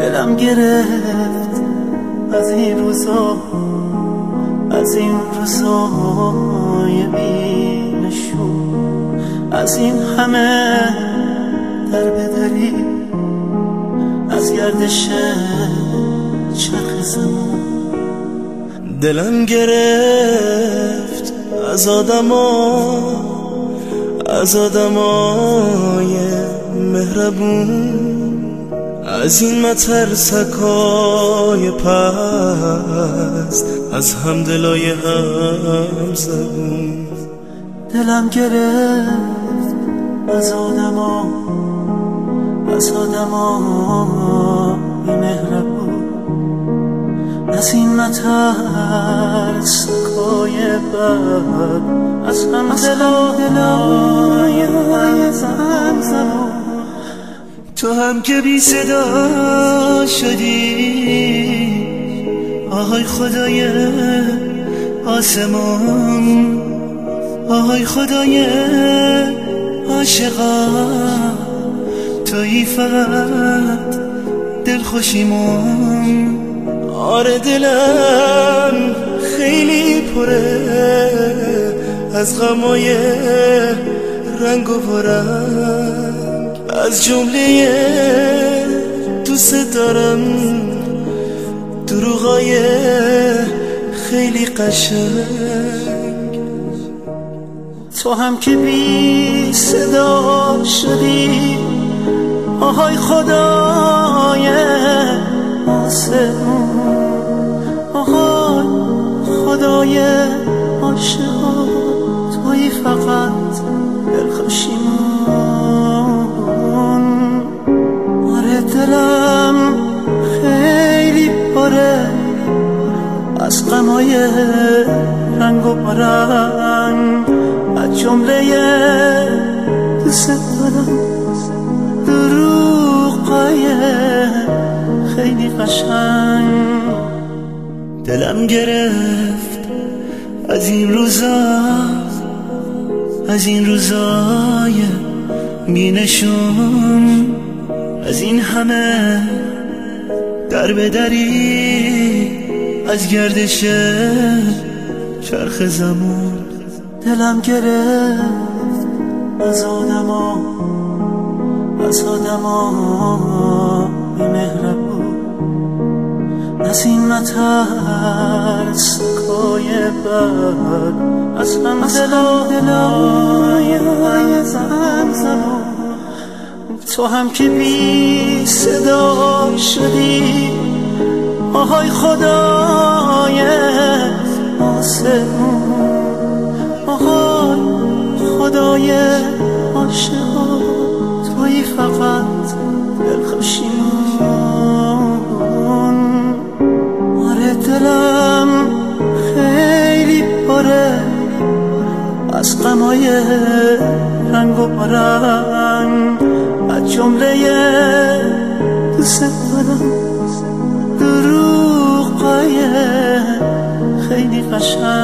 دلم گرفت از این روزا، از این روزای بی‌نشون، از این همه در بدری، از گردش چرخ زمان. دلم گرفت از آدمای مهربون، از این مترسکای پست، از همدلای هم زبون. دلم گرفت از آدمای مهربون، از این مترسکای بد، از همدلای هم زبون. تو هم که بی صدا شدی، آهای خدای آسمان، آهای خدای عاشقا، تویی فقط دلخوشیمون. آره دلم خیلی پره از غمای رنگ و رنگ، از جمله دوست دارم دروغای خیلی قشنگ. تو هم که بی صدا شدی، آهای خدای آسمون، آهای خدای عاشقا، تویی فقط دلخوشیمون. آره دلم خیلی پره از غمای رنگ و رنگ، از جمله دوست دارم دروغای خیلی قشنگ. دلم گرفت از این روزای بی‌نشون، از این همه در بدری، از گردش چرخ زمان. دلم گرفت از آدمای مهربون، از این مترسکای بد، از همدلای هم زبون. تو هم که بی صدا شدی، آهای خدای آسمون، آهای خدای عاشقا، تویی فقط دلخوشیمون. آره دلم خیلی پره از غمای رنگ و رنگ، از جمله دوست دارم دروغای خیلی قشنگ.